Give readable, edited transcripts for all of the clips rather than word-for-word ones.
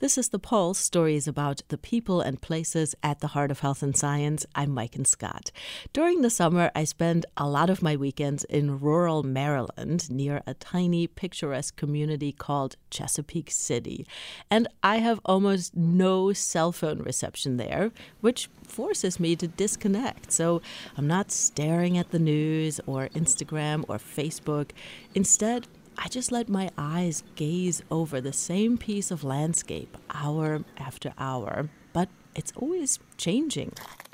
This is The Pulse, stories about the people and places at the heart of health and science. I'm Maiken Scott. During the summer, I spend a lot of my weekends in rural Maryland near a tiny, picturesque community called Chesapeake City. And I have almost no cell phone reception there, which forces me to disconnect. So I'm not staring at the news or Instagram or Facebook. Instead, I just let my eyes gaze over the same piece of landscape hour after hour, but it's always changing.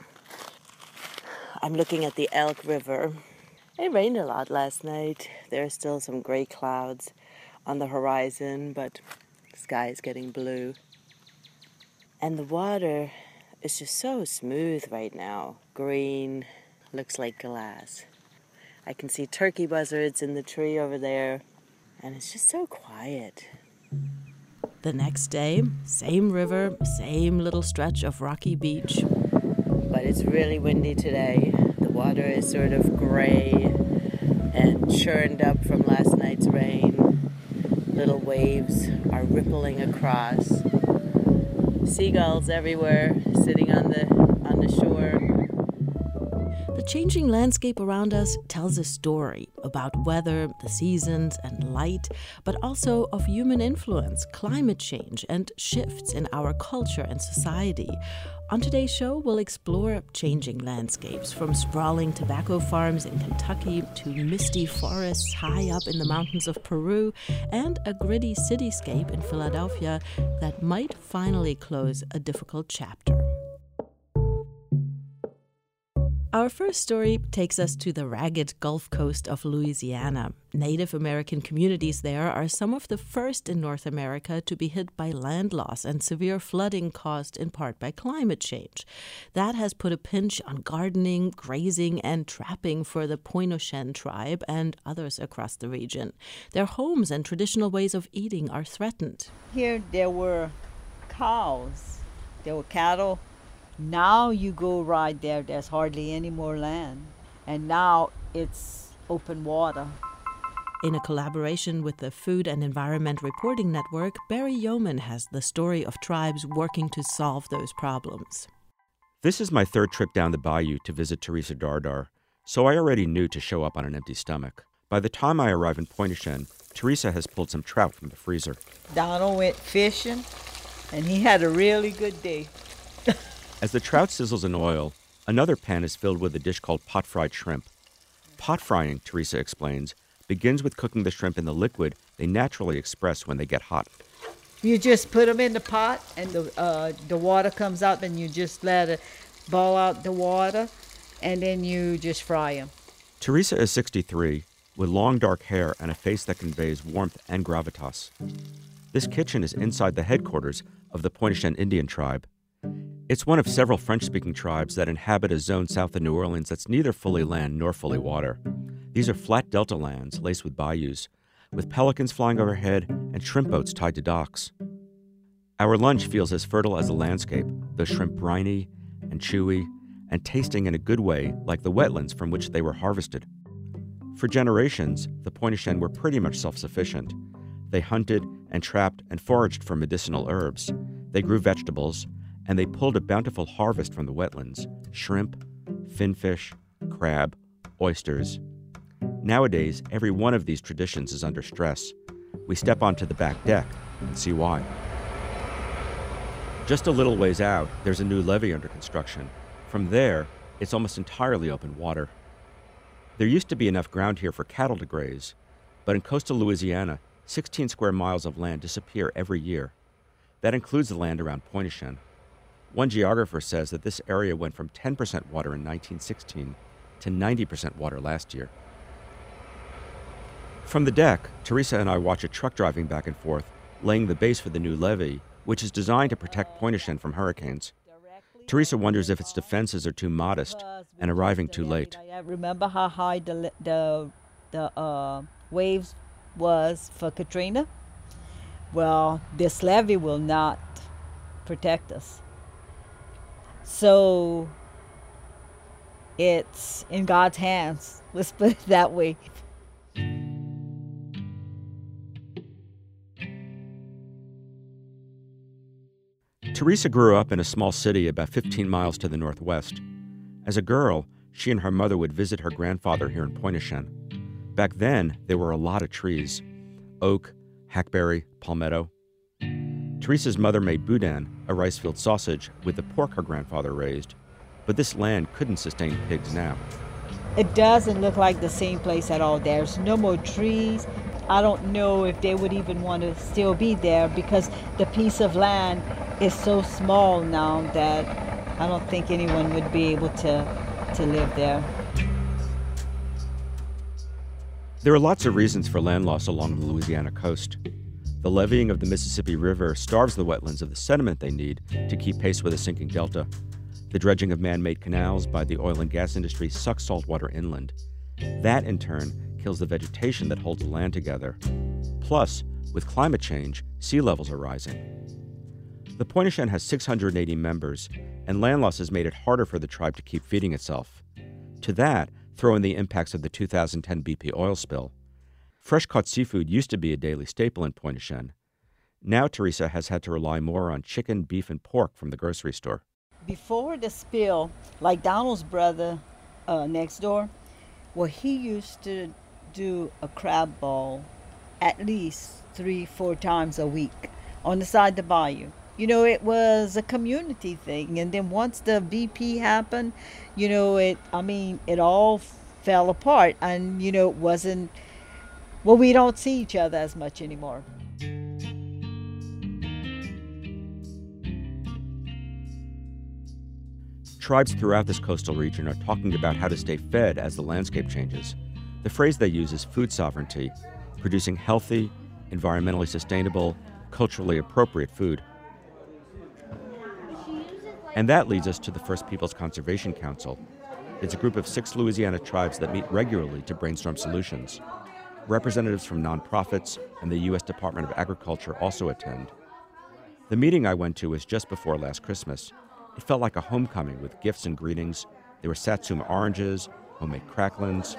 I'm looking at the Elk River. It rained a lot last night. There are still some gray clouds on the horizon, but the sky is getting blue. And the water is just so smooth right now. Green, looks like glass. I can see turkey buzzards in the tree over there. And it's just so quiet. The next day, same river, same little stretch of rocky beach. But it's really windy today. The water is sort of gray and churned up from last night's rain. Little waves are rippling across. Seagulls everywhere, sitting on the shore. The changing landscape around us tells a story about weather, the seasons, and light, but also of human influence, climate change, and shifts in our culture and society. On today's show, we'll explore changing landscapes, from sprawling tobacco farms in Kentucky to misty forests high up in the mountains of Peru, and a gritty cityscape in Philadelphia that might finally close a difficult chapter. Our first story takes us to the ragged Gulf Coast of Louisiana. Native American communities there are some of the first in North America to be hit by land loss and severe flooding caused in part by climate change. That has put a pinch on gardening, grazing, and trapping for the Pointe-aux-Chenes tribe and others across the region. Their homes and traditional ways of eating are threatened. Here there were cows, there were cattle. Now you go right there, there's hardly any more land. And now it's open water. In a collaboration with the Food and Environment Reporting Network, Barry Yeoman has the story of tribes working to solve those problems. This is my third trip down the bayou to visit Teresa Dardar, so I already knew to show up on an empty stomach. By the time I arrive in Pointe-aux-Chenes, Teresa has pulled some trout from the freezer. Donald went fishing, and he had a really good day. As the trout sizzles in oil, another pan is filled with a dish called pot-fried shrimp. Pot frying, Teresa explains, begins with cooking the shrimp in the liquid they naturally express when they get hot. You just put them in the pot, and the water comes up, and you just let it ball out the water, and then you just fry them. Teresa is 63, with long dark hair and a face that conveys warmth and gravitas. This kitchen is inside the headquarters of the Pointe-aux-Chenes Indian tribe. It's one of several French-speaking tribes that inhabit a zone south of New Orleans that's neither fully land nor fully water. These are flat delta lands laced with bayous, with pelicans flying overhead and shrimp boats tied to docks. Our lunch feels as fertile as the landscape, the shrimp briny and chewy, and tasting in a good way like the wetlands from which they were harvested. For generations, the Pointe-aux-Chenes were pretty much self-sufficient. They hunted and trapped and foraged for medicinal herbs. They grew vegetables, and they pulled a bountiful harvest from the wetlands: shrimp, finfish, crab, oysters. Nowadays, every one of these traditions is under stress. We step onto the back deck and see why. Just a little ways out, there's a new levee under construction. From there, it's almost entirely open water. There used to be enough ground here for cattle to graze, but in coastal Louisiana, 16 square miles of land disappear every year. That includes the land around Pointe-aux-Chenes. One geographer says that this area went from 10% water in 1916 to 90% water last year. From the deck, Teresa and I watch a truck driving back and forth, laying the base for the new levee, which is designed to protect Pointe-aux-Chenes from hurricanes. Teresa wonders if its defenses are too modest and arriving too late. I remember how high the waves was for Katrina. Well, this levee will not protect us. So it's in God's hands. Let's put it that way. Teresa grew up in a small city about 15 miles to the northwest. As a girl, she and her mother would visit her grandfather here in Pointe-aux-Chenes. Back then, there were a lot of trees: oak, hackberry, palmetto. Teresa's mother made boudin, a rice-field sausage, with the pork her grandfather raised. But this land couldn't sustain pigs now. It doesn't look like the same place at all. There's no more trees. I don't know if they would even want to still be there because the piece of land is so small now that I don't think anyone would be able to live there. There are lots of reasons for land loss along the Louisiana coast. The leveeing of the Mississippi River starves the wetlands of the sediment they need to keep pace with a sinking delta. The dredging of man-made canals by the oil and gas industry sucks salt water inland. That, in turn, kills the vegetation that holds the land together. Plus, with climate change, sea levels are rising. The Pointe-aux-Chenes has 680 members, and land loss has made it harder for the tribe to keep feeding itself. To that, throw in the impacts of the 2010 BP oil spill. Fresh-caught seafood used to be a daily staple in Pointe-aux-Chenes. Now Teresa has had to rely more on chicken, beef, and pork from the grocery store. Before the spill, like Donald's brother next door, well, he used to do a crab ball at least 3-4 times a week on the side of the bayou. You know, it was a community thing. And then once the BP happened, you know, it all fell apart. And, you know, it wasn't, well, we don't see each other as much anymore. Tribes throughout this coastal region are talking about how to stay fed as the landscape changes. The phrase they use is food sovereignty, producing healthy, environmentally sustainable, culturally appropriate food. And that leads us to the First Peoples Conservation Council. It's a group of 6 Louisiana tribes that meet regularly to brainstorm solutions. Representatives from nonprofits and the U.S. Department of Agriculture also attend. The meeting I went to was just before last Christmas. It felt like a homecoming with gifts and greetings. There were Satsuma oranges, homemade cracklins.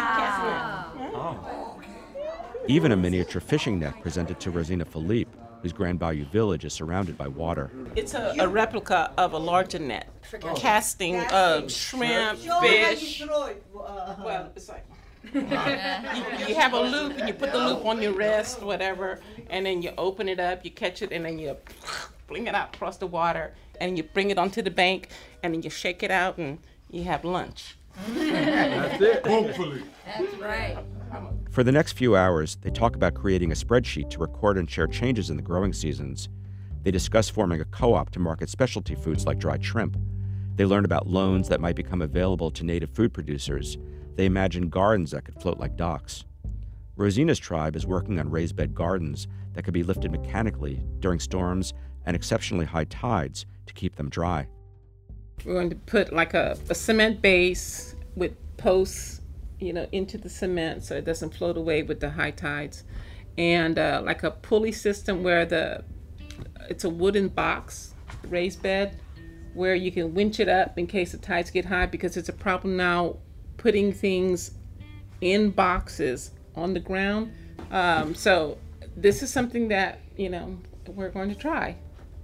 Wow. Even a miniature fishing net presented to Rosina Philippe, whose Grand Bayou village is surrounded by water. It's a replica of a larger net, casting shrimp, fish. Well, it's like you have a loop and you put the loop on your wrist, whatever, and then you open it up, you catch it, and then you fling it out across the water, and you bring it onto the bank, and then you shake it out, and you have lunch. That's it. Hopefully. That's right. For the next few hours, they talk about creating a spreadsheet to record and share changes in the growing seasons. They discuss forming a co-op to market specialty foods like dried shrimp. They learn about loans that might become available to native food producers. They imagine gardens that could float like docks. Rosina's tribe is working on raised bed gardens that could be lifted mechanically during storms and exceptionally high tides to keep them dry. We're going to put like a cement base with posts, you know, into the cement so it doesn't float away with the high tides, and like a pulley system where it's a wooden box raised bed where you can winch it up in case the tides get high, because it's a problem now putting things in boxes on the ground. So this is something that, you know, we're going to try.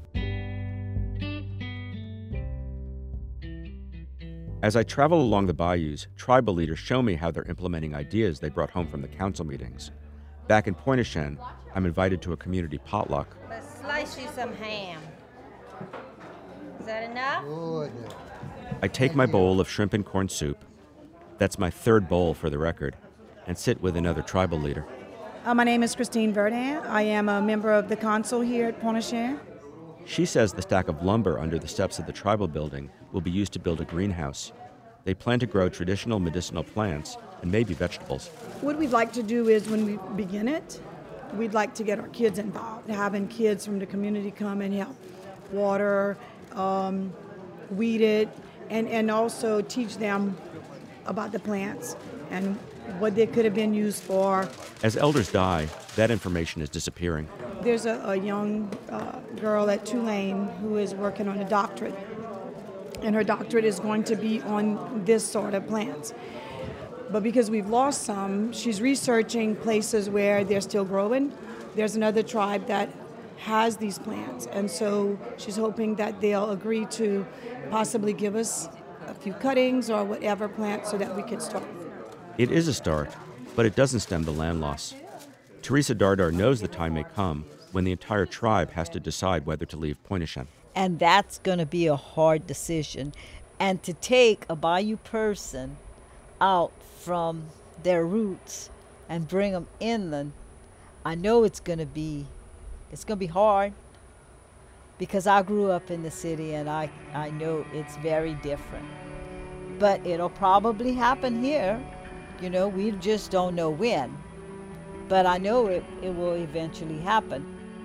As I travel along the bayous, tribal leaders show me how they're implementing ideas they brought home from the council meetings. Back in Pointe-aux-Chenes, I'm invited to a community potluck. Let's slice you some ham. Is that enough? Good. I take my bowl of shrimp and corn soup. That's my 3rd bowl for the record, and sit with another tribal leader. My name is Christine Verdin. I am a member of the council here at Pointe-aux-Chenes. She says the stack of lumber under the steps of the tribal building will be used to build a greenhouse. They plan to grow traditional medicinal plants and maybe vegetables. What we'd like to do is, when we begin it, we'd like to get our kids involved, having kids from the community come and help water, weed it, and also teach them about the plants and what they could have been used for. As elders die, that information is disappearing. There's a young girl at Tulane who is working on a doctorate, and her doctorate is going to be on this sort of plants. But because we've lost some, she's researching places where they're still growing. There's another tribe that has these plans. And so she's hoping that they'll agree to possibly give us a few cuttings or whatever plant so that we can start. It is a start, but it doesn't stem the land loss. Teresa Dardar knows the time may come when the entire tribe has to decide whether to leave Pointe-au-Chien. And that's going to be a hard decision. And to take a Bayou person out from their roots and bring them inland, I know it's going to be hard, because I grew up in the city and I know it's very different. But it'll probably happen here. You know, we just don't know when. But I know it will eventually happen.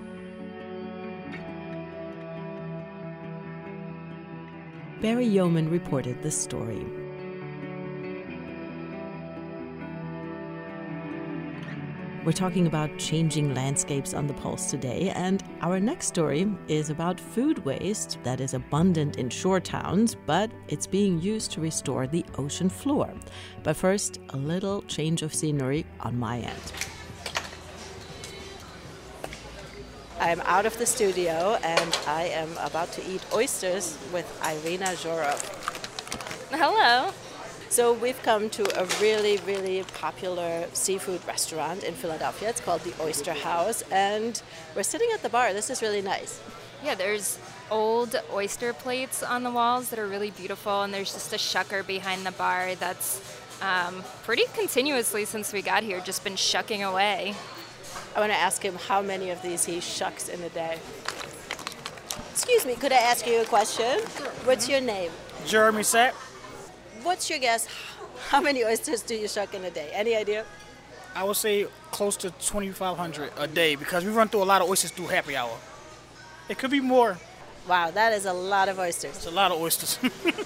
Barry Yeoman reported this story. We're talking about changing landscapes on the Pulse today, and our next story is about food waste that is abundant in shore towns, but it's being used to restore the ocean floor. But first, a little change of scenery on my end. I'm out of the studio, and I am about to eat oysters with Irina Zhorov. Hello. So we've come to a really, really popular seafood restaurant in Philadelphia. It's called the Oyster House, and we're sitting at the bar. This is really nice. Yeah, there's old oyster plates on the walls that are really beautiful, and there's just a shucker behind the bar that's pretty continuously since we got here, just been shucking away. I want to ask him how many of these he shucks in a day. Excuse me, could I ask you a question? Sure. What's your name? Jeremy Sapp. What's your guess? How many oysters do you shuck in a day? Any idea? I would say close to 2,500 a day, because we run through a lot of oysters through happy hour. It could be more. Wow, that is a lot of oysters. It's a lot of oysters.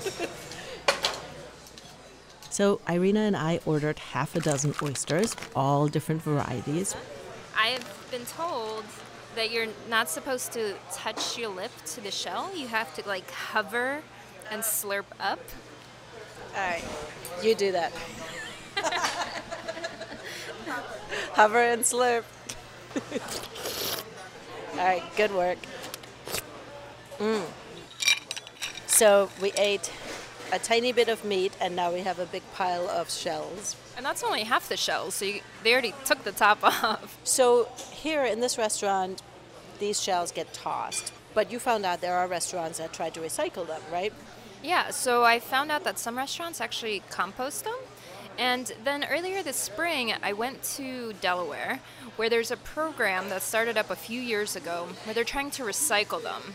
So Irina and I ordered half a dozen oysters, all different varieties. I've been told that you're not supposed to touch your lip to the shell. You have to like hover and slurp up. All right, you do that. Hover and slurp. All right, good work. So we ate a tiny bit of meat, and now we have a big pile of shells. And that's only half the shells, so they already took the top off. So here in this restaurant, these shells get tossed. But you found out there are restaurants that try to recycle them, right? Yeah, so I found out that some restaurants actually compost them. And then earlier this spring, I went to Delaware, where there's a program that started up a few years ago where they're trying to recycle them.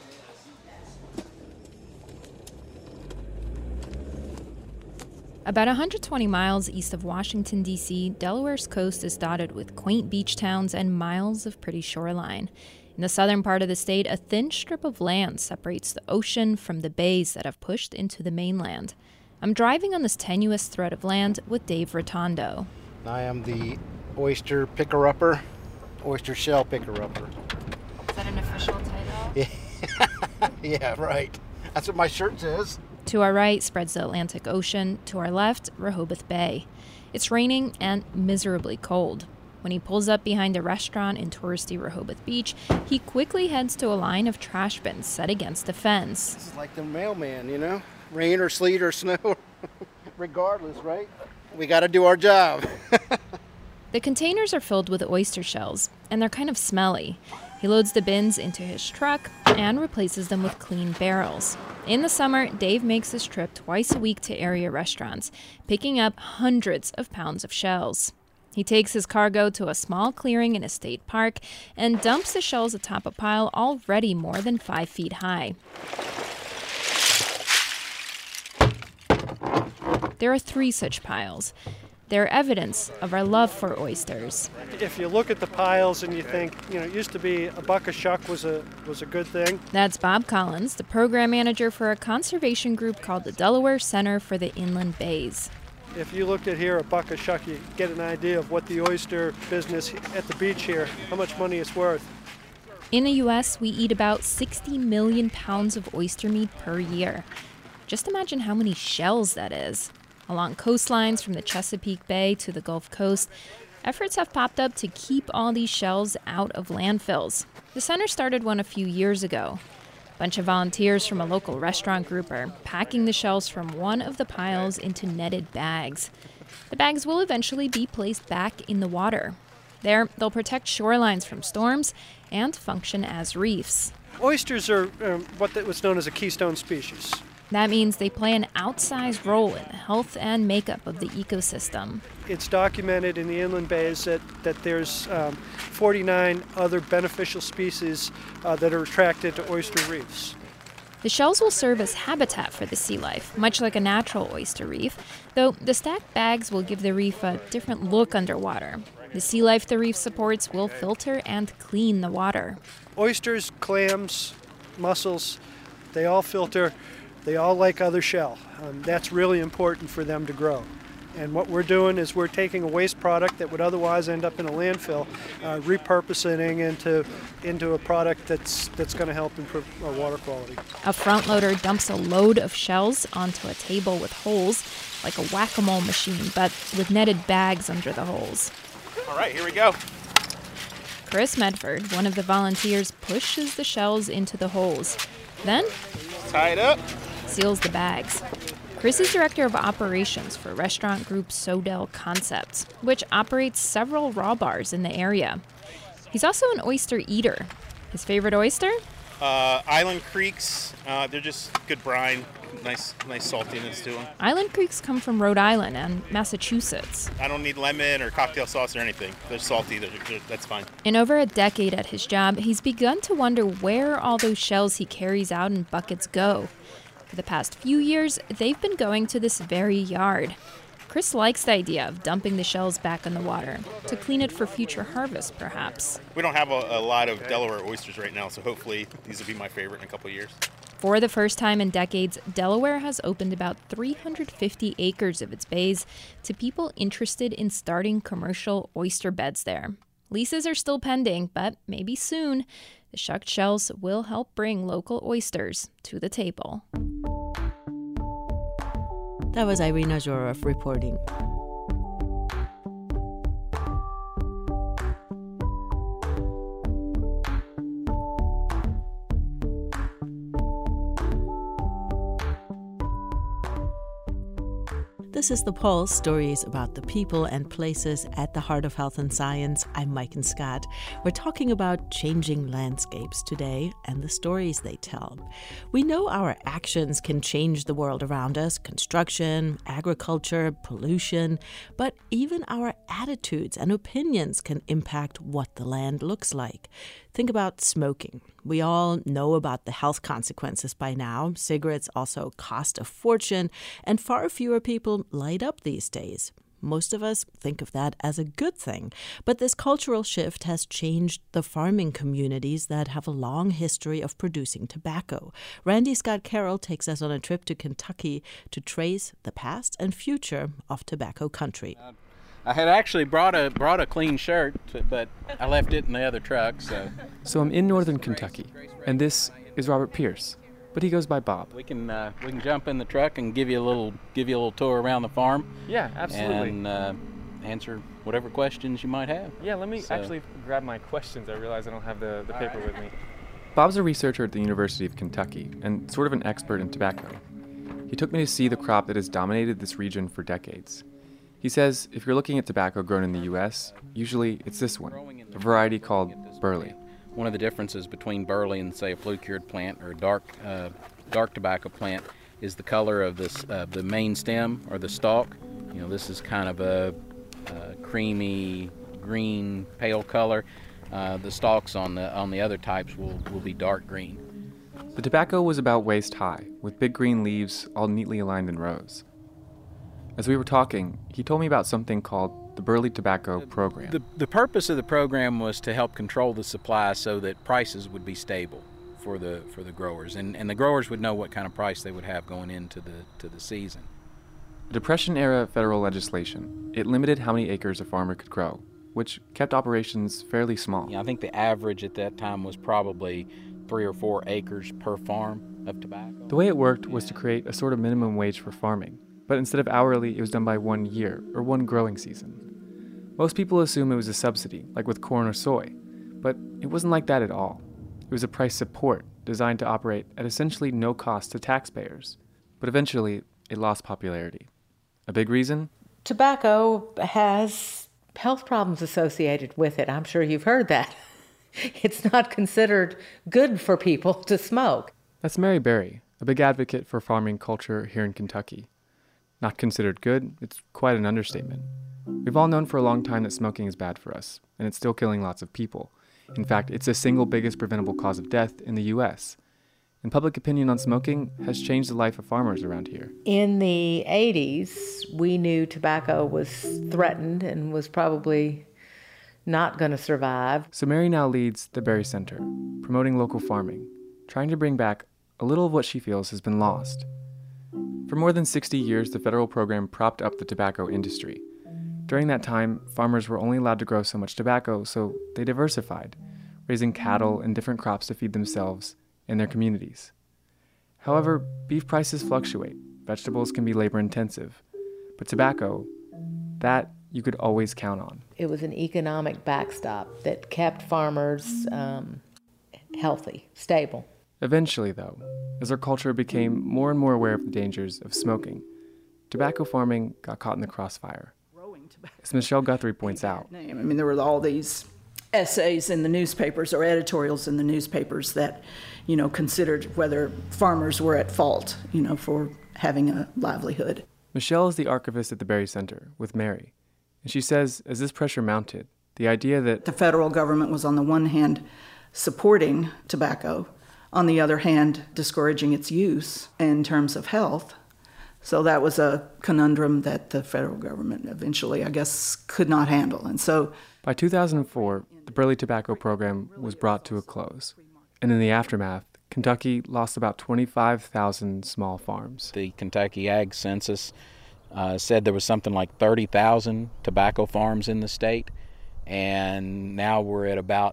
About 120 miles east of Washington, D.C., Delaware's coast is dotted with quaint beach towns and miles of pretty shoreline. In the southern part of the state, a thin strip of land separates the ocean from the bays that have pushed into the mainland. I'm driving on this tenuous thread of land with Dave Rotondo. I am the oyster picker-upper, oyster shell picker-upper. Is that an official title? Yeah, yeah, right. That's what my shirt says. To our right spreads the Atlantic Ocean. To our left, Rehoboth Bay. It's raining and miserably cold. When he pulls up behind a restaurant in touristy Rehoboth Beach, he quickly heads to a line of trash bins set against the fence. This is like the mailman, you know? Rain or sleet or snow, regardless, right? We got to do our job. The containers are filled with oyster shells, and they're kind of smelly. He loads the bins into his truck and replaces them with clean barrels. In the summer, Dave makes this trip twice a week to area restaurants, picking up hundreds of pounds of shells. He takes his cargo to a small clearing in a state park and dumps the shells atop a pile already more than 5 feet high. There are 3 such piles. They're evidence of our love for oysters. If you look at the piles and you think, it used to be a buck a shuck was a good thing. That's Bob Collins, the program manager for a conservation group called the Delaware Center for the Inland Bays. If you looked at here a buck a shuck, you get an idea of what the oyster business at the beach here, how much money it's worth. In the U.S., we eat about 60 million pounds of oyster meat per year. Just imagine how many shells that is. Along coastlines from the Chesapeake Bay to the Gulf Coast, Efforts have popped up to keep all these shells out of landfills. The center started one a few years ago. A bunch of volunteers from a local restaurant group are packing the shells from one of the piles into netted bags. The bags will eventually be placed back in the water. There, they'll protect shorelines from storms and function as reefs. Oysters are what's known as a keystone species. That means they play an outsized role in the health and makeup of the ecosystem. It's documented in the inland bays that there's 49 other beneficial species that are attracted to oyster reefs. The shells will serve as habitat for the sea life, much like a natural oyster reef, though the stacked bags will give the reef a different look underwater. The sea life the reef supports will filter and clean the water. Oysters, clams, mussels, they all filter. They all like other shell. That's really important for them to grow. And what we're doing is we're taking a waste product that would otherwise end up in a landfill, repurposing into a product that's going to help improve our water quality. A front loader dumps a load of shells onto a table with holes, like a whack-a-mole machine, but with netted bags under the holes. All right, here we go. Chris Medford, one of the volunteers, pushes the shells into the holes. Then tie it up. Seals the bags. Chris is director of operations for restaurant group Sodell Concepts, which operates several raw bars in the area. He's also an oyster eater. His favorite oyster? Island Creeks. They're just good brine. Nice saltiness to them. Island Creeks come from Rhode Island and Massachusetts. I don't need lemon or cocktail sauce or anything. They're salty. That's fine. In over a decade at his job, he's begun to wonder where all those shells he carries out in buckets go. For the past few years, they've been going to this very yard. Chris likes the idea of dumping the shells back in the water, to clean it for future harvest, perhaps. We don't have a lot of Delaware oysters right now, so hopefully these will be my favorite in a couple of years. For the first time in decades, Delaware has opened about 350 acres of its bays to people interested in starting commercial oyster beds there. Leases are still pending, but maybe soon, the shucked shells will help bring local oysters to the table. That was Irina Zhorov reporting. This is The Pulse, stories about the people and places at the heart of health and science. I'm Maiken Scott. We're talking about changing landscapes today and the stories they tell. We know our actions can change the world around us, construction, agriculture, pollution, but even our attitudes and opinions can impact what the land looks like. Think about smoking. We all know about the health consequences by now. Cigarettes also cost a fortune, and far fewer people light up these days. Most of us think of that as a good thing, but this cultural shift has changed the farming communities that have a long history of producing tobacco. Randy Scott Carroll takes us on a trip to Kentucky to trace the past and future of tobacco country. I had actually brought a clean shirt, but I left it in the other truck. So I'm in northern Kentucky, and this is Robert Pierce, but he goes by Bob. We can jump in the truck and give you a little tour around the farm. Yeah, absolutely. And answer whatever questions you might have. Yeah, let me actually grab my questions. I realize I don't have the paper with me. Bob's a researcher at the University of Kentucky and sort of an expert in tobacco. He took me to see the crop that has dominated this region for decades. He says if you're looking at tobacco grown in the U.S., usually it's this one, a variety called Burley. One of the differences between Burley and, say, a flue-cured plant or a dark tobacco plant is the color of the main stem or the stalk. You know, this is kind of a creamy green, pale color. The stalks on the other types will be dark green. The tobacco was about waist high, with big green leaves all neatly aligned in rows. As we were talking, he told me about something called the Burley Tobacco Program. The purpose of the program was to help control the supply so that prices would be stable for the growers, and the growers would know what kind of price they would have going into the season. Depression-era federal legislation, it limited how many acres a farmer could grow, which kept operations fairly small. I think the average at that time was probably 3 or 4 acres per farm of tobacco. The way it worked was to create a sort of minimum wage for farming. But instead of hourly, it was done by 1 year, or one growing season. Most people assume it was a subsidy, like with corn or soy, but it wasn't like that at all. It was a price support designed to operate at essentially no cost to taxpayers. But eventually, it lost popularity. A big reason? Tobacco has health problems associated with it. I'm sure you've heard that. It's not considered good for people to smoke. That's Mary Berry, a big advocate for farming culture here in Kentucky. Not considered good, it's quite an understatement. We've all known for a long time that smoking is bad for us, and it's still killing lots of people. In fact, it's the single biggest preventable cause of death in the U.S. And public opinion on smoking has changed the life of farmers around here. In the 80s, we knew tobacco was threatened and was probably not going to survive. So Mary now leads the Berry Center, promoting local farming, trying to bring back a little of what she feels has been lost. For more than 60 years, the federal program propped up the tobacco industry. During that time, farmers were only allowed to grow so much tobacco, so they diversified, raising cattle and different crops to feed themselves and their communities. However, beef prices fluctuate, vegetables can be labor-intensive, but tobacco, that you could always count on. It was an economic backstop that kept farmers healthy, stable. Eventually, though, as our culture became more and more aware of the dangers of smoking, tobacco farming got caught in the crossfire. As Michelle Guthrie points out. I mean, there were all these essays in the newspapers or editorials in the newspapers that, considered whether farmers were at fault, for having a livelihood. Michelle is the archivist at the Berry Center with Mary, and she says as this pressure mounted, the idea that the federal government was on the one hand supporting tobacco, on the other hand discouraging its use in terms of health. So that was a conundrum that the federal government eventually, I guess, could not handle. And so by 2004, the Burley Tobacco Program was brought to a close. And in the aftermath, Kentucky lost about 25,000 small farms. The Kentucky Ag Census said there was something like 30,000 tobacco farms in the state, and now we're at about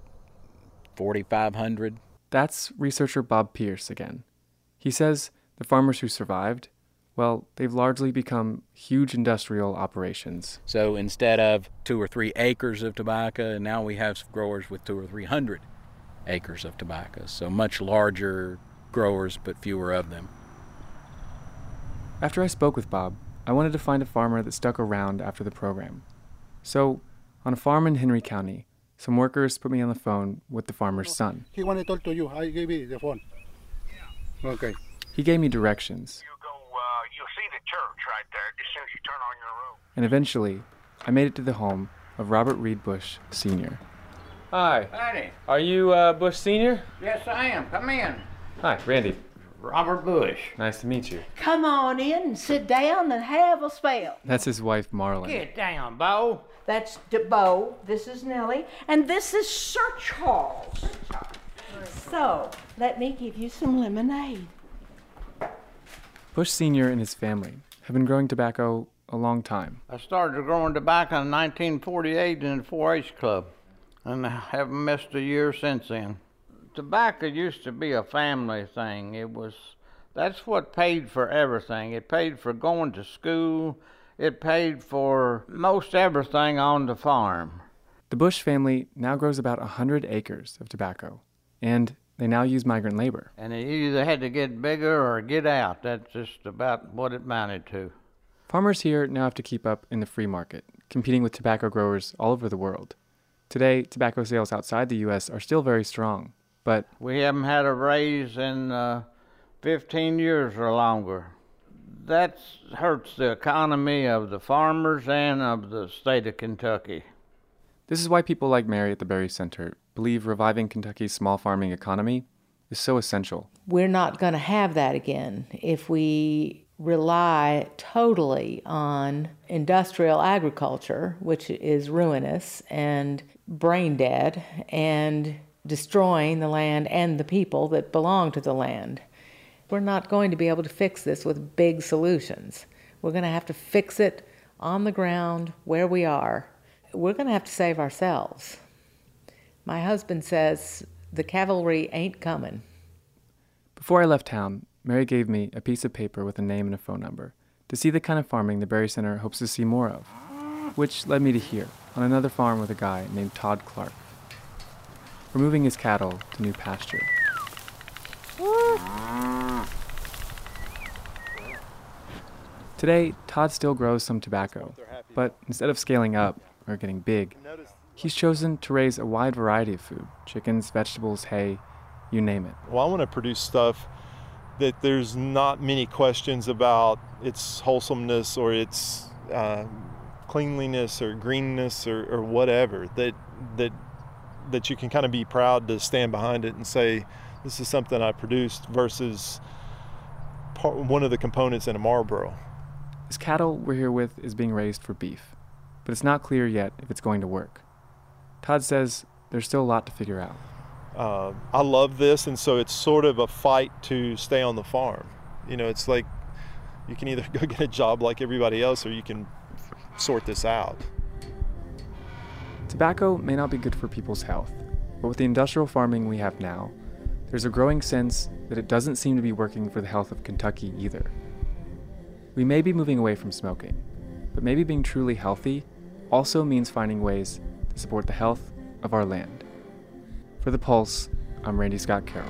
4,500. That's researcher Bob Pierce again. He says the farmers who survived, well, they've largely become huge industrial operations. So instead of 2 or 3 acres of tobacco, now we have growers with 200 or 300 acres of tobacco. So much larger growers, but fewer of them. After I spoke with Bob, I wanted to find a farmer that stuck around after the program. So, on a farm in Henry County, some workers put me on the phone with the farmer's son. He wanted to talk to you. I gave you the phone. Okay. He gave me directions. You'll see the church right there as soon as you turn on your road. And eventually, I made it to the home of Robert Reed Bush, Sr. Hi. Howdy. Are you Bush Sr.? Yes, I am. Come in. Hi, Randy. Robert Bush. Nice to meet you. Come on in and sit down and have a spell. That's his wife, Marlon. Get down, Bo. That's Bo. This is Nellie. And this is Sir Charles. So, let me give you some lemonade. Bush Sr. and his family have been growing tobacco a long time. I started growing tobacco in 1948 in the 4-H Club, and I haven't missed a year since then. Tobacco used to be a family thing. That's what paid for everything. It paid for going to school. It paid for most everything on the farm. The Bush family now grows about 100 acres of tobacco, and they now use migrant labor. And it either had to get bigger or get out. That's just about what it amounted to. Farmers here now have to keep up in the free market, competing with tobacco growers all over the world. Today, tobacco sales outside the U.S. are still very strong, but we haven't had a raise in 15 years or longer. That hurts the economy of the farmers and of the state of Kentucky. This is why people like Mary at the Berry Center believe reviving Kentucky's small farming economy is so essential. We're not going to have that again if we rely totally on industrial agriculture, which is ruinous and brain dead and destroying the land and the people that belong to the land. We're not going to be able to fix this with big solutions. We're going to have to fix it on the ground where we are. We're going to have to save ourselves. My husband says the cavalry ain't coming. Before I left town, Mary gave me a piece of paper with a name and a phone number to see the kind of farming the Berry Center hopes to see more of, which led me to here, on another farm with a guy named Todd Clark. We're moving his cattle to new pasture. Today, Todd still grows some tobacco, but instead of scaling up or getting big, he's chosen to raise a wide variety of food: chickens, vegetables, hay, you name it. Well, I want to produce stuff that there's not many questions about its wholesomeness or its cleanliness or greenness or whatever, that you can kind of be proud to stand behind it and say, this is something I produced versus one of the components in a Marlboro. This cattle we're here with is being raised for beef, but it's not clear yet if it's going to work. Todd says there's still a lot to figure out. I love this, and so it's sort of a fight to stay on the farm. You know, it's like you can either go get a job like everybody else or you can sort this out. Tobacco may not be good for people's health, but with the industrial farming we have now, there's a growing sense that it doesn't seem to be working for the health of Kentucky either. We may be moving away from smoking, but maybe being truly healthy also means finding ways to support the health of our land. For The Pulse, I'm Randy Scott Carroll.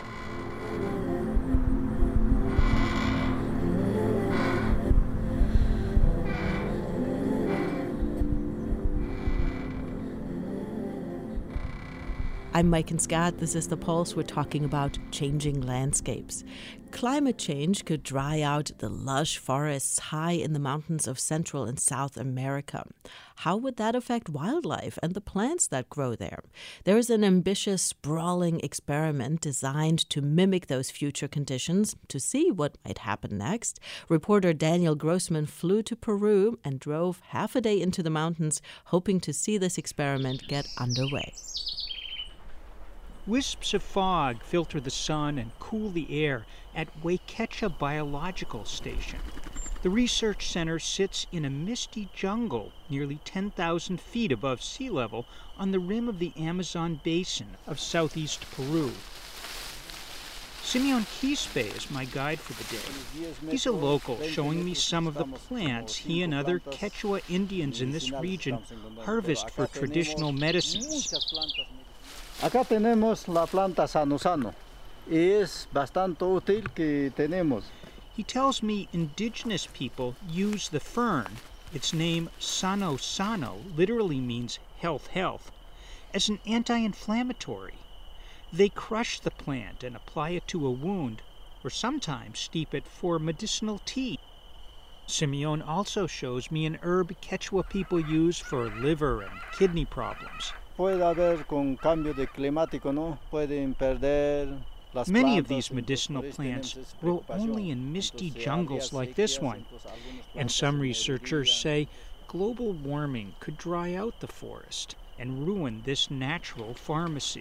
I'm Mike and Scott. This is The Pulse. We're talking about changing landscapes. Climate change could dry out the lush forests high in the mountains of Central and South America. How would that affect wildlife and the plants that grow there? There is an ambitious, sprawling experiment designed to mimic those future conditions to see what might happen next. Reporter Daniel Grossman flew to Peru and drove half a day into the mountains, hoping to see this experiment get underway. Wisps of fog filter the sun and cool the air at Waikecha Biological Station. The research center sits in a misty jungle nearly 10,000 feet above sea level on the rim of the Amazon basin of southeast Peru. Simeon Quispe is my guide for the day. He's a local, showing me some of the plants he and other Quechua Indians in this region harvest for traditional medicines. Acá tenemos la planta sano sano y es bastante útil que tenemos. He tells me indigenous people use the fern, its name Sano Sano literally means health health, as an anti-inflammatory. They crush the plant and apply it to a wound, or sometimes steep it for medicinal tea. Simeon also shows me an herb Quechua people use for liver and kidney problems. Puede haber con cambio de climático, ¿no? Pueden perder las plantas. Many of these medicinal plants grow only in misty jungles like this one, and some researchers say global warming could dry out the forest and ruin this natural pharmacy.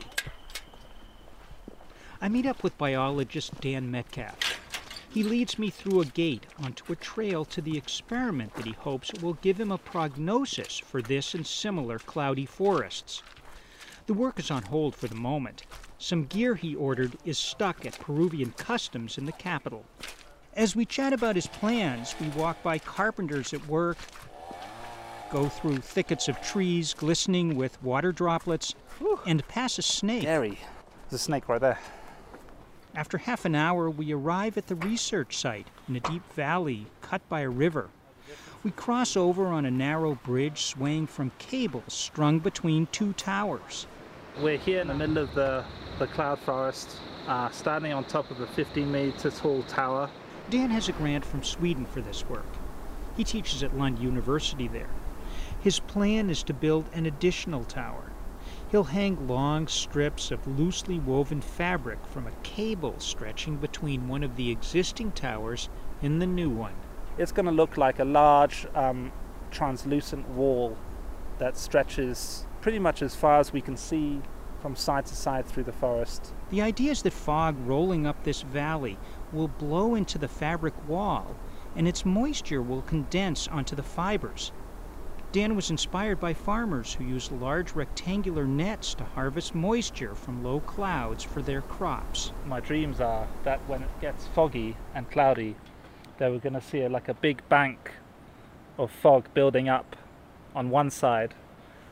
I meet up with biologist Dan Metcalf. He leads me through a gate onto a trail to the experiment that he hopes will give him a prognosis for this and similar cloudy forests. The work is on hold for the moment. Some gear he ordered is stuck at Peruvian customs in the capital. As we chat about his plans, we walk by carpenters at work, go through thickets of trees glistening with water droplets, and pass a snake. Gary, there's a snake right there. After half an hour, we arrive at the research site in a deep valley cut by a river. We cross over on a narrow bridge swaying from cables strung between two towers. We're here in the middle of the cloud forest, standing on top of a 15-meter tall tower. Dan has a grant from Sweden for this work. He teaches at Lund University there. His plan is to build an additional tower. He'll hang long strips of loosely woven fabric from a cable stretching between one of the existing towers and the new one. It's going to look like a large translucent wall that stretches pretty much as far as we can see from side to side through the forest. The idea is that fog rolling up this valley will blow into the fabric wall, and its moisture will condense onto the fibers. Dan was inspired by farmers who use large rectangular nets to harvest moisture from low clouds for their crops. My dreams are that when it gets foggy and cloudy, that we're going to see like a big bank of fog building up on one side,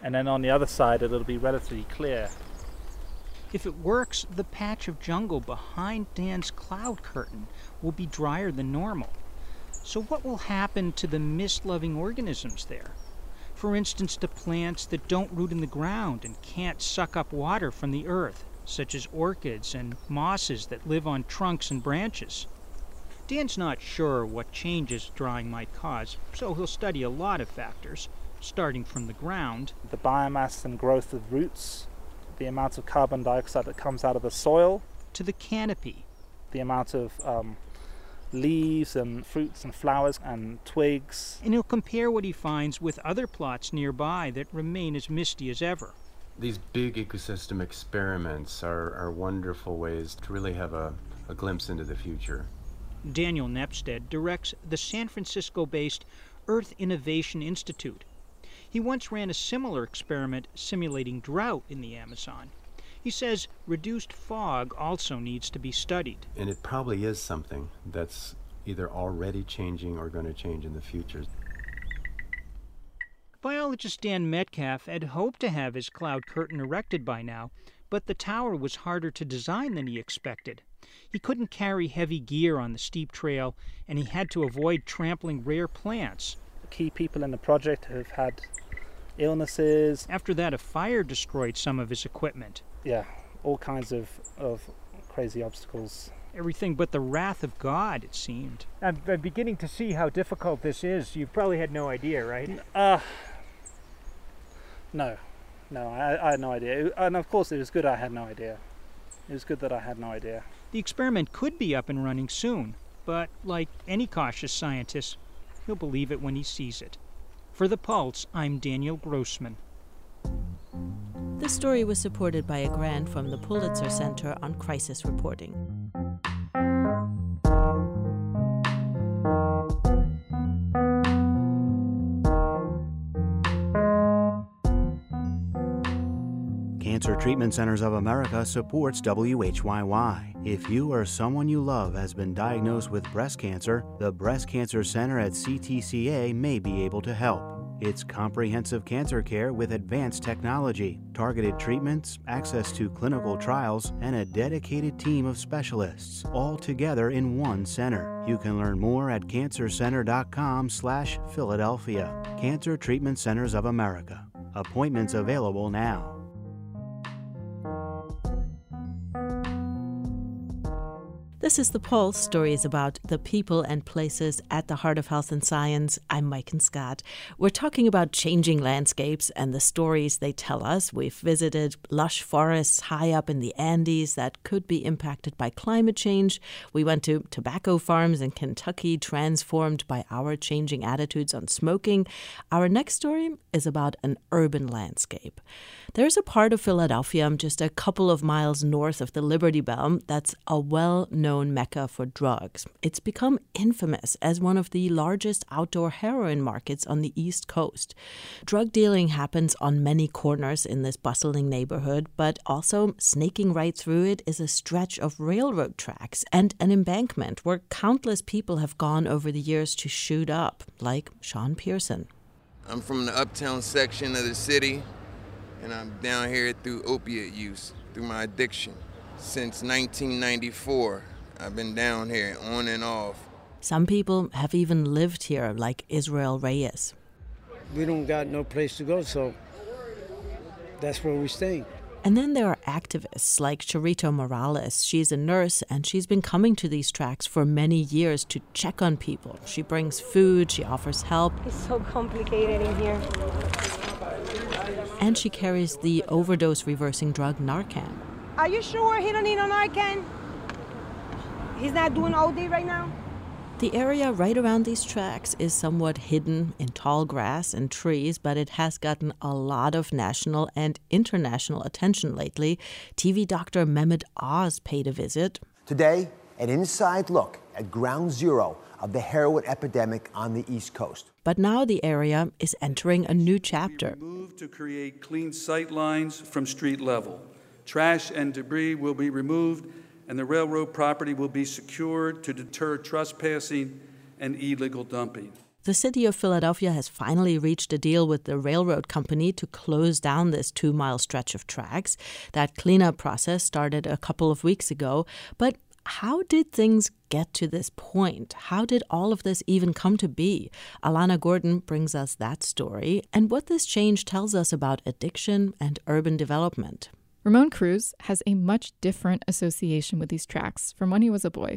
and then on the other side it'll be relatively clear. If it works, the patch of jungle behind Dan's cloud curtain will be drier than normal. So what will happen to the mist-loving organisms there? For instance, the plants that don't root in the ground and can't suck up water from the earth, such as orchids and mosses that live on trunks and branches. Dan's not sure what changes drying might cause, so he'll study a lot of factors, starting from the ground. The biomass and growth of roots, the amount of carbon dioxide that comes out of the soil, to the canopy, the amount of leaves and fruits and flowers and twigs. And he'll compare what he finds with other plots nearby that remain as misty as ever. These big ecosystem experiments are wonderful ways to really have a glimpse into the future. Daniel Nepstead directs the San Francisco-based Earth Innovation Institute. He once ran a similar experiment simulating drought in the Amazon. He says reduced fog also needs to be studied. And it probably is something that's either already changing or going to change in the future. Biologist Dan Metcalf had hoped to have his cloud curtain erected by now, but the tower was harder to design than he expected. He couldn't carry heavy gear on the steep trail, and he had to avoid trampling rare plants. Key people in the project have had illnesses. After that, a fire destroyed some of his equipment. Yeah, all kinds of crazy obstacles. Everything but the wrath of God, it seemed. I'm beginning to see how difficult this is. You probably had no idea, right? No, I had no idea. And of course it was good I had no idea. It was good that I had no idea. The experiment could be up and running soon, but like any cautious scientist, he'll believe it when he sees it. For The Pulse, I'm Daniel Grossman. This story was supported by a grant from the Pulitzer Center on Crisis Reporting. Cancer Treatment Centers of America supports WHYY. If you or someone you love has been diagnosed with breast cancer, the Breast Cancer Center at CTCA may be able to help. It's comprehensive cancer care with advanced technology, targeted treatments, access to clinical trials, and a dedicated team of specialists, all together in one center. You can learn more at cancercenter.com/Philadelphia. Cancer Treatment Centers of America. Appointments available now. This is The Pulse, stories about the people and places at the heart of health and science. I'm Maiken Scott. We're talking about changing landscapes and the stories they tell us. We've visited lush forests high up in the Andes that could be impacted by climate change. We went to tobacco farms in Kentucky transformed by our changing attitudes on smoking. Our next story is about an urban landscape. There's a part of Philadelphia just a couple of miles north of the Liberty Bell that's a well-known mecca for drugs. It's become infamous as one of the largest outdoor heroin markets on the East Coast. Drug dealing happens on many corners in this bustling neighborhood, but also snaking right through it is a stretch of railroad tracks and an embankment where countless people have gone over the years to shoot up, like Sean Pearson. I'm from the uptown section of the city, and I'm down here through opiate use, through my addiction. Since 1994, I've been down here on and off. Some people have even lived here, like Israel Reyes. We don't got no place to go, so that's where we stay. And then there are activists like Charito Morales. She's a nurse, and she's been coming to these tracks for many years to check on people. She brings food, she offers help. It's so complicated in here. And she carries the overdose-reversing drug Narcan. Are you sure he don't need no Narcan? He's not doing OD right now? The area right around these tracks is somewhat hidden in tall grass and trees, but it has gotten a lot of national and international attention lately. TV doctor Mehmet Oz paid a visit. Today, an inside look at ground zero of the heroin epidemic on the East Coast. But now the area is entering a new chapter. Moved to create clean sight lines from street level. Trash and debris will be removed, and the railroad property will be secured to deter trespassing and illegal dumping. The city of Philadelphia has finally reached a deal with the railroad company to close down this 2-mile stretch of tracks. That cleanup process started a couple of weeks ago. But how did things get to this point? How did all of this even come to be? Alana Gordon brings us that story and what this change tells us about addiction and urban development. Ramon Cruz has a much different association with these tracks from when he was a boy.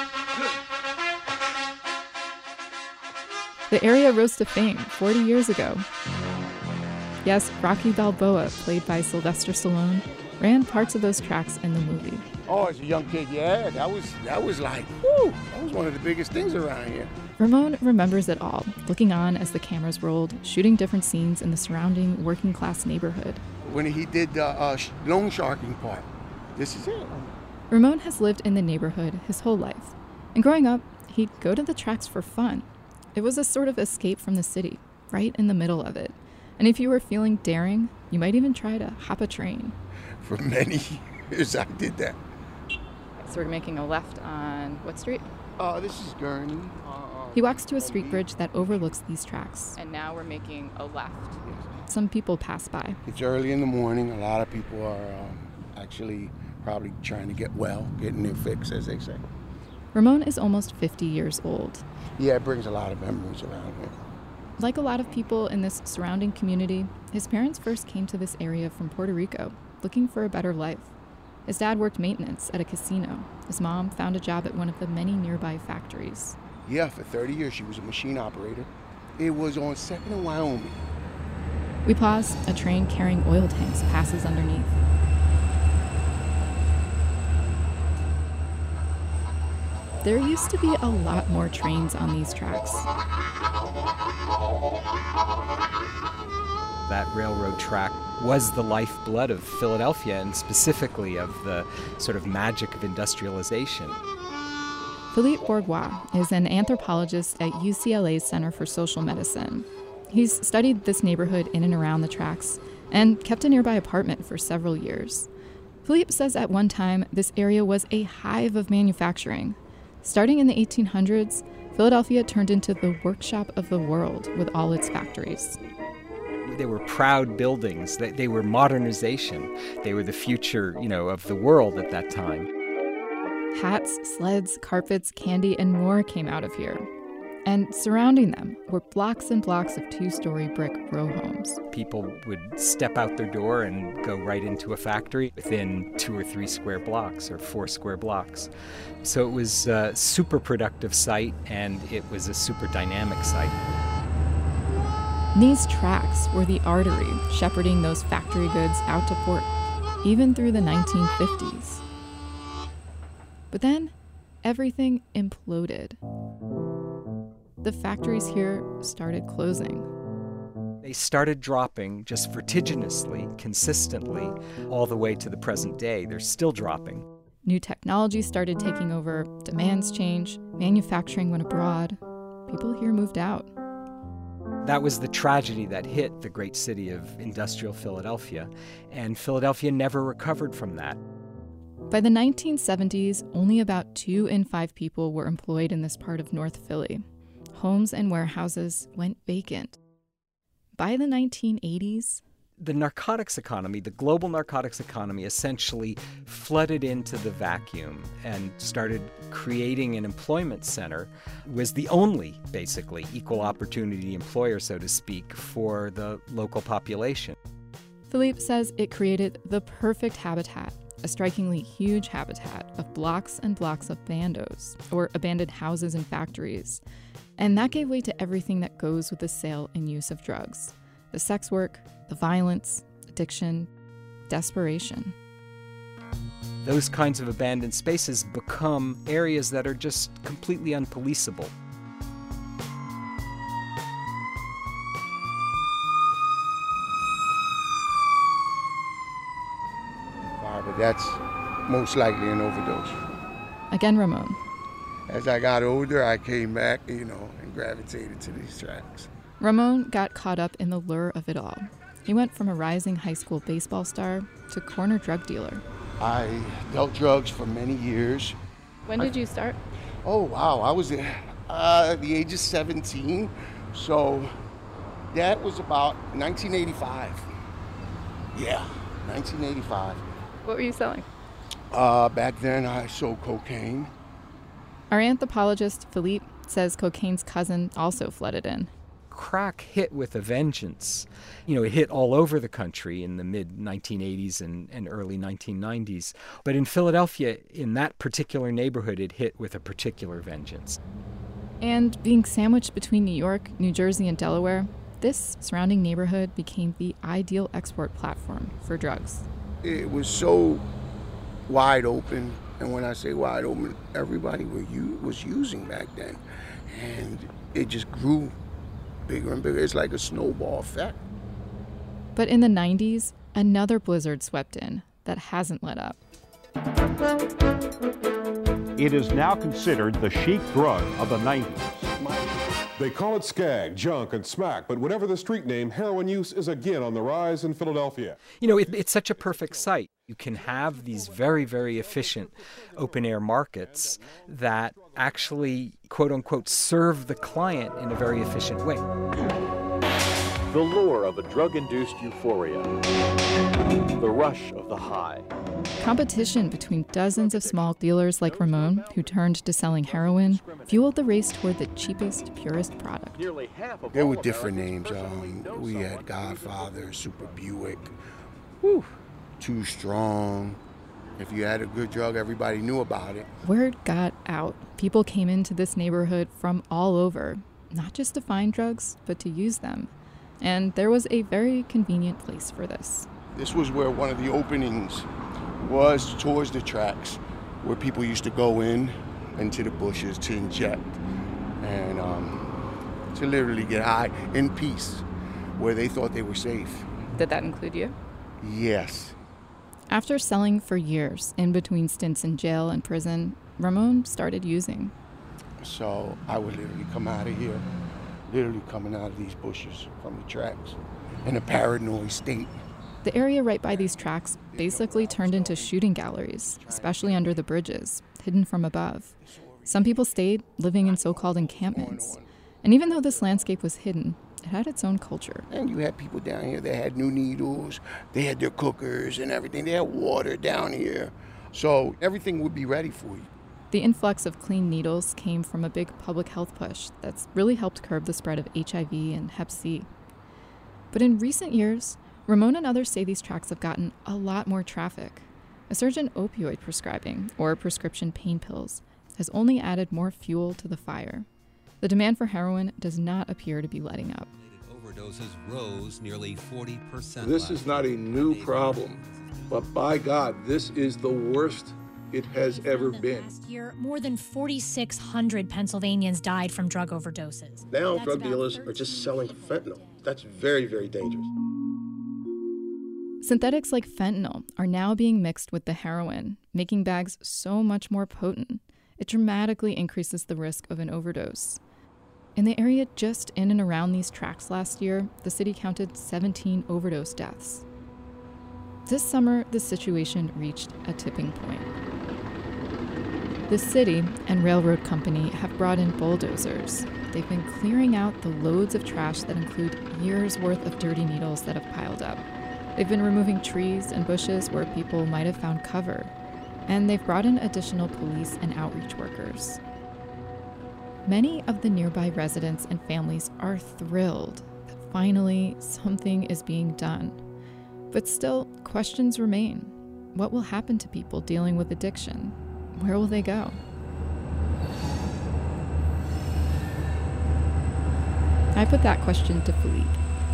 The area rose to fame 40 years ago. Yes, Rocky Balboa, played by Sylvester Stallone, ran parts of those tracks in the movie. Oh, as a young kid, yeah, that was like, whoo, that was one of the biggest things around here. Ramon remembers it all, looking on as the cameras rolled, shooting different scenes in the surrounding working-class neighborhood. When he did the loan sharking part, this is it. Ramon has lived in the neighborhood his whole life. And growing up, he'd go to the tracks for fun. It was a sort of escape from the city, right in the middle of it. And if you were feeling daring, you might even try to hop a train. For many years, I did that. So we're making a left on what street? This is Gurney. He walks to a street bridge that overlooks these tracks. And now we're making a left. Some people pass by. It's early in the morning. A lot of people are actually probably trying to get well, getting their fix, as they say. Ramon is almost 50 years old. Yeah, it brings a lot of memories around here. Like a lot of people in this surrounding community, his parents first came to this area from Puerto Rico, looking for a better life. His dad worked maintenance at a casino. His mom found a job at one of the many nearby factories. Yeah, for 30 years she was a machine operator. It was on 2nd and Wyoming. We pause. A train carrying oil tanks passes underneath. There used to be a lot more trains on these tracks. That railroad track was the lifeblood of Philadelphia and specifically of the sort of magic of industrialization. Philippe Bourgois is an anthropologist at UCLA's Center for Social Medicine. He's studied this neighborhood in and around the tracks and kept a nearby apartment for several years. Philippe says at one time this area was a hive of manufacturing. Starting in the 1800s, Philadelphia turned into the workshop of the world with all its factories. They were proud buildings. They were modernization. They were the future, of the world at that time. Hats, sleds, carpets, candy, and more came out of here. And surrounding them were blocks and blocks of 2-story brick row homes. People would step out their door and go right into a factory within 2 or 3 square blocks or 4 square blocks. So it was a super productive site and it was a super dynamic site. These tracks were the artery shepherding those factory goods out to port, even through the 1950s. But then everything imploded. The factories here started closing. They started dropping just vertiginously, consistently, all the way to the present day. They're still dropping. New technology started taking over, demands changed, manufacturing went abroad. People here moved out. That was the tragedy that hit the great city of industrial Philadelphia, and Philadelphia never recovered from that. By the 1970s, only about 2 in 5 people were employed in this part of North Philly. Homes and warehouses went vacant. By the 1980s, the narcotics economy, the global narcotics economy, essentially flooded into the vacuum and started creating an employment center. It was the only, basically, equal opportunity employer, so to speak, for the local population. Philippe says it created the perfect habitat, a strikingly huge habitat of blocks and blocks of bandos, or abandoned houses and factories. And that gave way to everything that goes with the sale and use of drugs. The sex work, the violence, addiction, desperation. Those kinds of abandoned spaces become areas that are just completely unpoliceable. But that's most likely an overdose. Again, Ramon. As I got older, I came back, and gravitated to these tracks. Ramon got caught up in the lure of it all. He went from a rising high school baseball star to corner drug dealer. I dealt drugs for many years. When did you start? Oh, wow. I was the age of 17. So that was about 1985. Yeah, 1985. What were you selling? Back then, I sold cocaine. Our anthropologist, Philippe, says cocaine's cousin also flooded in. Crack hit with a vengeance. You know, it hit all over the country in the mid-1980s and early 1990s. But in Philadelphia, in that particular neighborhood, it hit with a particular vengeance. And being sandwiched between New York, New Jersey, and Delaware, this surrounding neighborhood became the ideal export platform for drugs. It was so wide open, and when I say wide open, everybody was using back then. And it just grew bigger and bigger. It's like a snowball effect. But in the 90s, another blizzard swept in that hasn't let up. It is now considered the chic drug of the 90s. They call it skag, junk, and smack, but whatever the street name, heroin use is again on the rise in Philadelphia. You know, it's such a perfect site. You can have these very, very efficient open-air markets that actually, quote-unquote, serve the client in a very efficient way. The lure of a drug-induced euphoria. The rush of the high. Competition between dozens of small dealers like Ramon, who turned to selling heroin, fueled the race toward the cheapest, purest product. There were different names. We had Godfather, Super Buick, whew, Too Strong. If you had a good drug, everybody knew about it. Word got out. People came into this neighborhood from all over, not just to find drugs, but to use them. And there was a very convenient place for this. This was where one of the openings was towards the tracks, where people used to go into the bushes to inject and to literally get high in peace, where they thought they were safe. Did that include you? Yes. After selling for years, in between stints in jail and prison, Ramon started using. So I would literally come out of here, literally coming out of these bushes from the tracks, in a paranoid state. The area right by these tracks basically turned into shooting galleries, especially under the bridges, hidden from above. Some people stayed, living in so-called encampments. And even though this landscape was hidden, it had its own culture. And you had people down here that had new needles, they had their cookers and everything. They had water down here. So everything would be ready for you. The influx of clean needles came from a big public health push that's really helped curb the spread of HIV and Hep C. But in recent years, Ramon and others say these tracks have gotten a lot more traffic. A surge in opioid prescribing, or prescription pain pills, has only added more fuel to the fire. The demand for heroin does not appear to be letting up. Overdoses rose nearly 40%. This is not a new problem, but by God, this is the worst it has ever been. Last year, more than 4,600 Pennsylvanians died from drug overdoses. Now drug dealers are just selling fentanyl. That's very, very dangerous. Synthetics like fentanyl are now being mixed with the heroin, making bags so much more potent. It dramatically increases the risk of an overdose. In the area just in and around these tracks last year, the city counted 17 overdose deaths. This summer, the situation reached a tipping point. The city and railroad company have brought in bulldozers. They've been clearing out the loads of trash that include years' worth of dirty needles that have piled up. They've been removing trees and bushes where people might have found cover. And they've brought in additional police and outreach workers. Many of the nearby residents and families are thrilled that finally something is being done. But still, questions remain. What will happen to people dealing with addiction? Where will they go? I put that question to Philippe.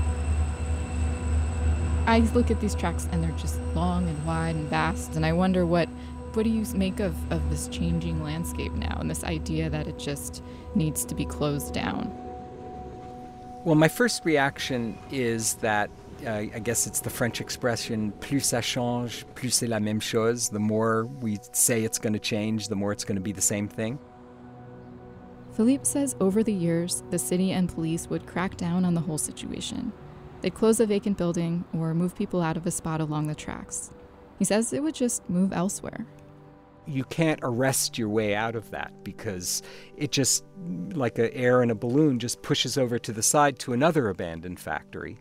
I look at these tracks and they're just long and wide and vast, and I wonder what do you make of this changing landscape now and this idea that it just needs to be closed down? Well, my first reaction is that I guess it's the French expression, plus ça change, plus c'est la même chose. The more we say it's going to change, the more it's going to be the same thing. Philippe says over the years, the city and police would crack down on the whole situation. They'd close a vacant building or move people out of a spot along the tracks. He says it would just move elsewhere. you can't arrest your way out of that, because it just, like an air in a balloon, just pushes over to the side to another abandoned factory.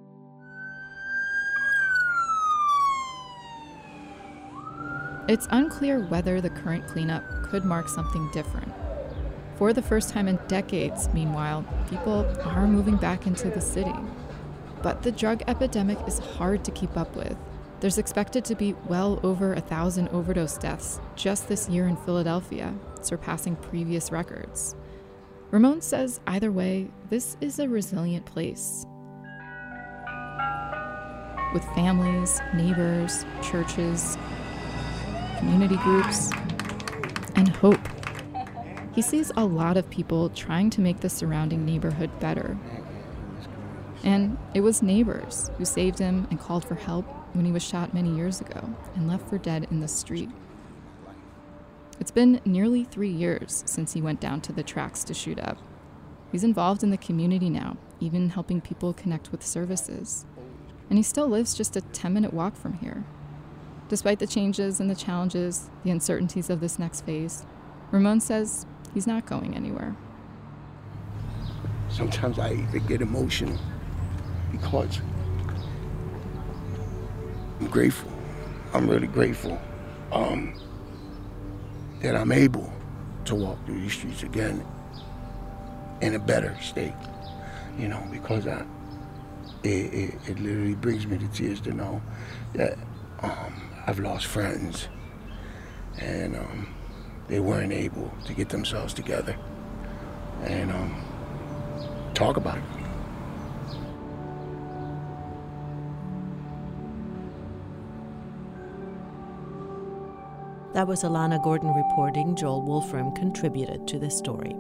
It's unclear whether the current cleanup could mark something different. For the first time in decades, meanwhile, people are moving back into the city. But the drug epidemic is hard to keep up with. There's expected to be well over 1,000 overdose deaths just this year in Philadelphia, surpassing previous records. Ramon says either way, this is a resilient place. With families, neighbors, churches, community groups, and hope. He sees a lot of people trying to make the surrounding neighborhood better. And it was neighbors who saved him and called for help when he was shot many years ago and left for dead in the street. It's been nearly 3 years since he went down to the tracks to shoot up. He's involved in the community now, even helping people connect with services. And he still lives just a 10-minute walk from here. Despite the changes and the challenges, the uncertainties of this next phase, Ramon says he's not going anywhere. Sometimes I even get emotional because I'm grateful. I'm really grateful that I'm able to walk through these streets again in a better state, you know, because it literally brings me to tears to know that I've lost friends, and they weren't able to get themselves together and talk about it. That was Alana Gordon reporting. Joel Wolfram contributed to this story.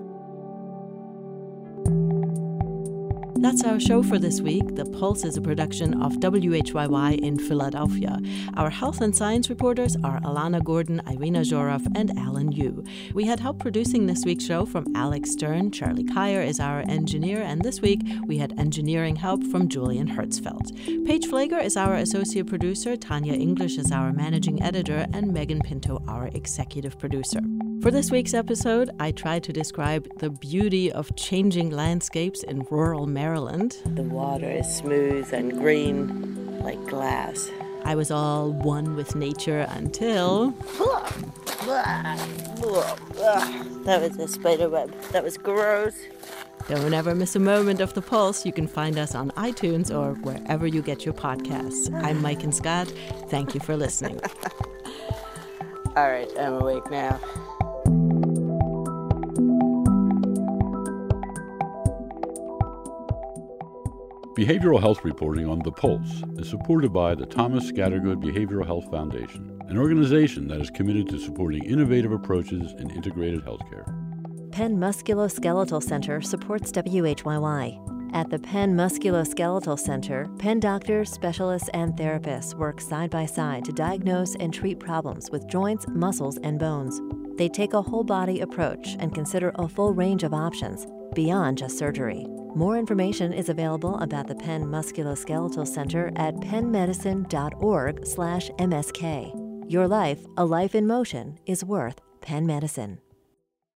That's our show for this week. The Pulse is a production of WHYY in Philadelphia. Our health and science reporters are Alana Gordon, Irina Zhorov, and Alan Yu. We had help producing this week's show from Alex Stern. Charlie Kyer is our engineer, and this week we had engineering help from Julian Hertzfeld. Paige Flager is our associate producer, Tanya English is our managing editor, and Megan Pinto our executive producer. For this week's episode, I tried to describe the beauty of changing landscapes in rural Maryland. The water is smooth and green, like glass. I was all one with nature until... That was a spider web. That was gross. Don't ever miss a moment of The Pulse. You can find us on iTunes or wherever you get your podcasts. I'm Mike and Scott. Thank you for listening. All right, I'm awake now. Behavioral health reporting on The Pulse is supported by the Thomas Scattergood Behavioral Health Foundation, an organization that is committed to supporting innovative approaches in integrated healthcare. Penn Musculoskeletal Center supports WHYY. At the Penn Musculoskeletal Center, Penn doctors, specialists, and therapists work side by side to diagnose and treat problems with joints, muscles, and bones. They take a whole-body approach and consider a full range of options beyond just surgery. More information is available about the Penn Musculoskeletal Center at pennmedicine.org/MSK. Your life, a life in motion, is worth Penn Medicine.